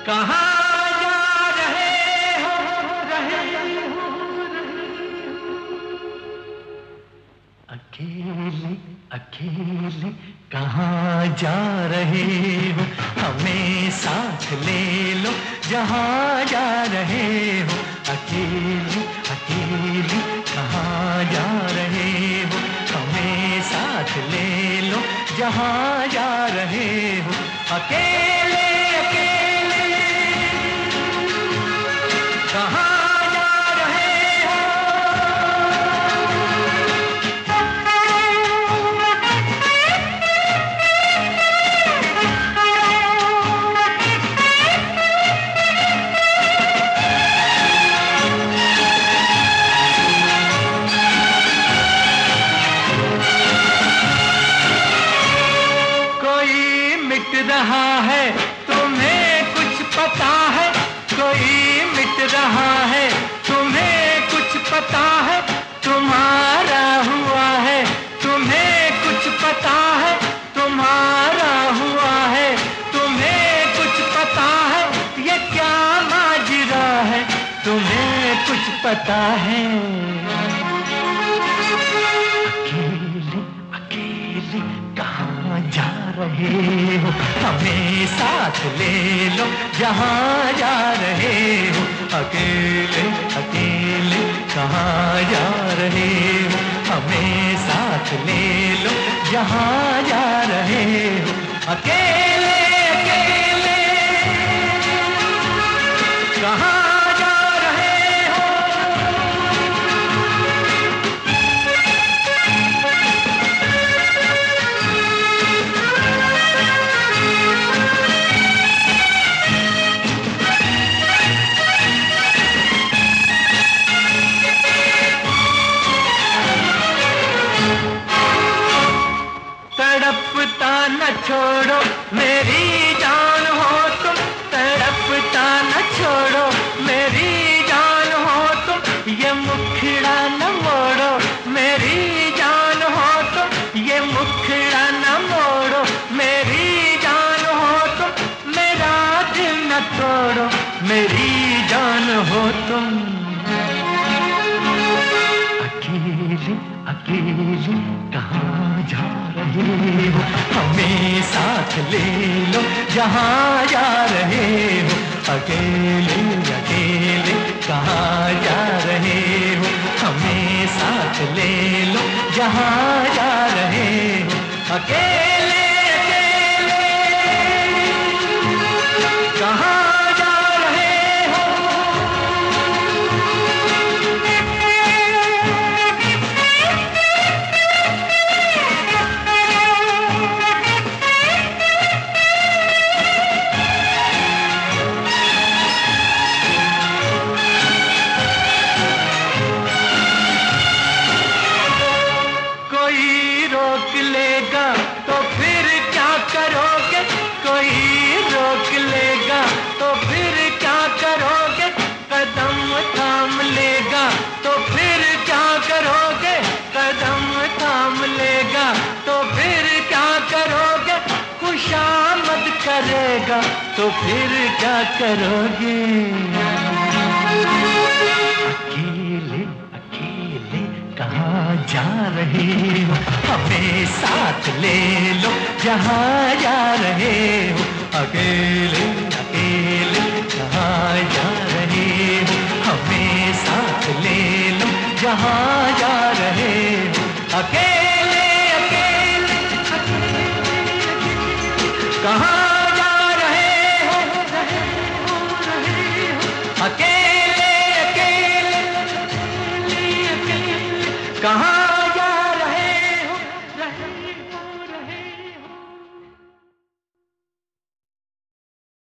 कहाँ जा रहे हो अकेले अकेले कहाँ जा रहे हो, हमें साथ ले लो जहाँ जा रहे हो। अकेले अकेले कहाँ जा रहे हो, हमें साथ ले लो जहाँ जा रहे हो। अकेले अकेले कहाँ रहा है, तुम्हें कुछ पता है? कोई मिट रहा है, तुम्हें कुछ पता है? तुम्हारा हुआ है, तुम्हें कुछ पता है? तुम्हारा हुआ है, तुम्हें कुछ पता है? ये क्या माजरा है, तुम्हें कुछ पता है? अकेले अकेले कहाँ जा रहे हो, हमें साथ ले लो जहाँ जा रहे हो। अकेले अकेले कहाँ जा रहे हो, हमें साथ ले लो जहाँ जा रहे हो। अकेले अकेले कहाँ तड़पता न छोड़ो मेरी जान हो तुम, तड़पता न छोड़ो मेरी जान हो तुम। ये मुखड़ा न मोड़ो मेरी जान हो तुम, ये मुखड़ा न मोड़ो मेरी जान हो तुम। मेरा दिल न तोड़ो मेरी जान हो तुम। अकेले अकेले कहाँ जा रहे हो, हमें साथ ले लो जहाँ जा रहे हो। अकेले अकेले कहाँ जा रहे हो, हमें साथ ले लो जहाँ जा रहे हो। अकेले अकेले कहाँ रोक लेगा तो फिर क्या करोगे? कोई रोक लेगा तो फिर क्या करोगे? कदम थाम लेगा तो फिर क्या करोगे? कदम थाम लेगा तो फिर क्या करोगे? खुशामद करेगा तो फिर क्या करोगे? अकेले अकेले कहाँ जा रहे हो, हमें साथ ले लो जहाँ जा रहे हो। अकेले अकेले कहाँ जा रहे हो, हमें साथ ले लो जहाँ जा रहे हो। अकेले अकेले कहाँ